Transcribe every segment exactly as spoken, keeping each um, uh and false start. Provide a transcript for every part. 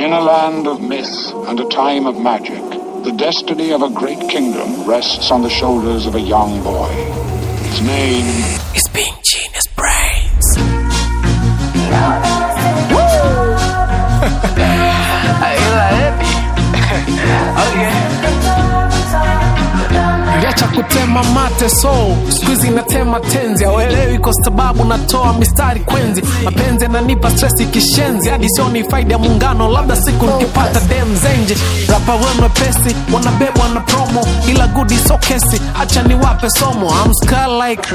In a land of myth and a time of magic, the destiny of a great kingdom rests on the shoulders of a young boy. His name is Being Genius Brains. Niliacha kutema mate so squeezy natema tenzi. Hauelewi kwa sababu natoa mistari kwenzi. Mapenzi yananipa stress kishenzi. Hadi sioni faida ya muungano, labda siku nikipata dem zenje. Rapa wenu pesi, wanabebwa na promo. Ila goodie so kesi, acha niwape somo. I'm sky like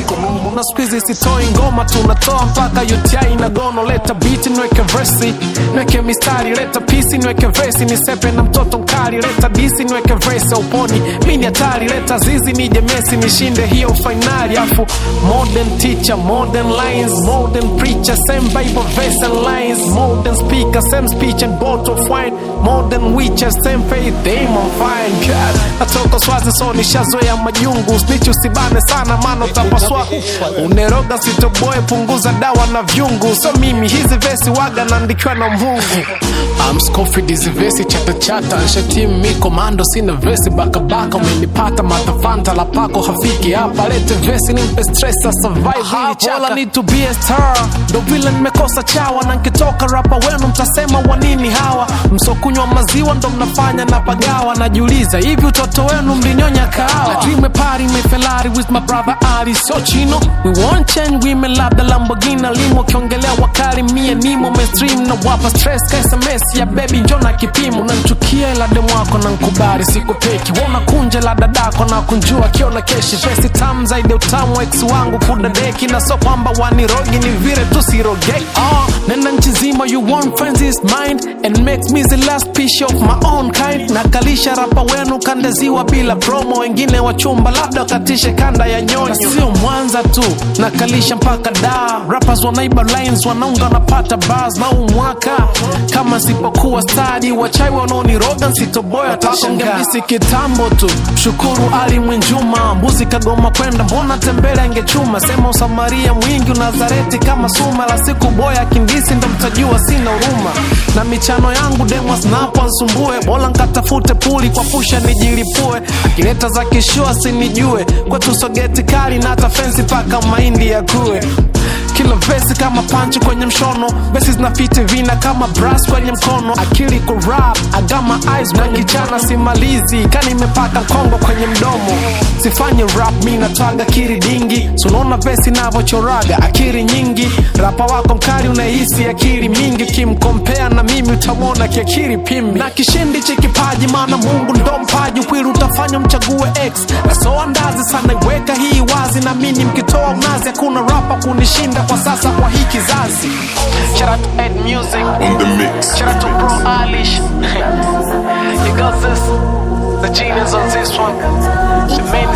na squeezy sitoi ngoma. Tunatoa mpaka U T I na gono. Leta beat nweke versi, nweke mistari. Leta pisi nweke versi, nisepe na mtoto mkali. Leta disi nweke versi, uponi mini atari. Leta zizi nije Messi nishinde hiyo finali. Afu modern teacher, modern lines, modern preacher, same Bible verse and lines. Modern speaker, same speech and bottle of wine. Modern witcher, same faith, aim on fine. God, natoko swazi so nishazoea majungu. Snitch usibane sana mano tapaswa. Uneroga sitoboe, punguza dawa na vyungu. So mimi hizi vesi waga naandikiwa na Mungu. I'm Scofield hizi vesi chata chata. Ansha team mi komando sina vesi baka baka. Umenipata matafanta la pako hafiki hapa. Lete vesi nimpe stress a survive hili chaka. All I need to be a star, do vile nimekosa chawa. Na nkitoka rapa wenu mtasema wanini hawa. Msokunywa maziwa ndo mnafanya na pagawa. Najiuliza hivi utoto wenu mlinyonya kahawa. I dream a party me Ferrari with my brother Ali so chino. We won't change women love the Lamborghini limo. Kiongelea wakali mie nimo mainstream. Na wapa stress ka S M S ya baby njona kipimo. Nanchukia ila demu wako na nkubari siku peki. Wona kunje la dadako na kunjua kiona keshi. Vesi tamu zaidi utamu ex wangu kudadeki. Na so kwamba wanirogi ni vire tu sirogeki. Oh, nena nchi zima you want friends is mind. And makes me the last piece of my own kind. Nakalisha rapa wenu kandeziwa bila promo. Wengine wachumba labda wakatishe kanda ya nyonyo. Sio Mwanza tu, nakalisha mpaka da. Rappers wanaiba lines, wanaunga napata bars. Na umwaka, kama sipokuwa study. Wachai wanaoniroga nsitoboya tashangaa. Misi kitambo tu, shukuru Ali Mwinjuma. Mbuzi kagoma kwenda, mbona tembele angechuma. Sema usamaria mwingi unazareti kama suma. La siku boya kindisi ndo mtajua sina uruma. Na michano yangu demo snapo ansumbue. Bola nkatafute puli kwa pusha nijilipue. Akileta za kishua sinijue. Kwetu sogeti kali na hata fancy paka maindi ya kue. Kila vesi kama punch kwenye mshono. Vesi zinafiti vina kama brass kwenye mkono. Akili ku rap, I got my eyes na kichana simalizi. Kani mepaka mkongo kwenye mdomo. Sifanye rap mi natwaga kiri dingi. Sunaona vesi navochoraga akiri nyingi. Rapa wako mkari unahisi akiri mingi. Kimkompea na mimi utamona kiakiri pimbi. Na kishindi chikipaji mana Mungu ndo mpaji. Ukwiru utafanya mchague X. Na so andazi sana iweka hii wazi. Na mini mkitoa unazi hakuna rapa kunishinda kwa sasa kwa hii kizazi. Shout out to Ed Music on the mix. Shout out to Bro Alish. You got this. The genius on this one. The main